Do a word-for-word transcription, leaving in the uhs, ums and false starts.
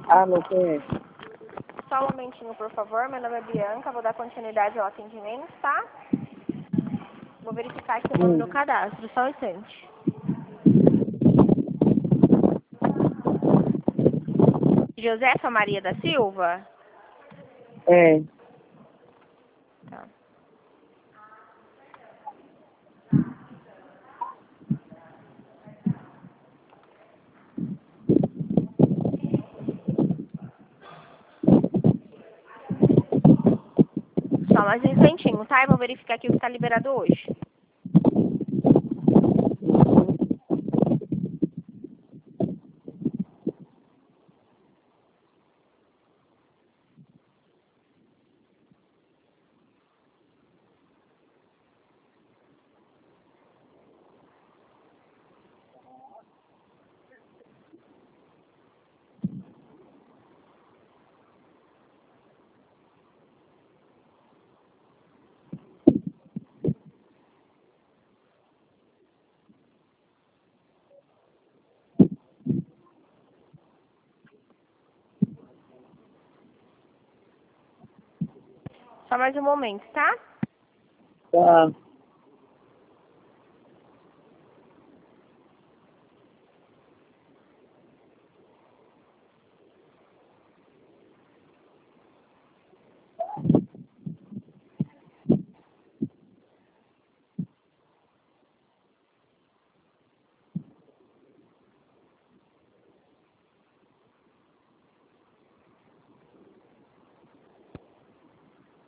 Alô, quem é? Só um momentinho, por favor. Meu nome é Bianca, vou dar continuidade ao atendimento, tá? Vou verificar aqui o nome Hum. no cadastro, só um instante. Josefa Maria da Silva? É. Tá. Só mais um instantinho, tá? Eu vou verificar aqui o que está liberado hoje. Só mais um momento, tá? Tá.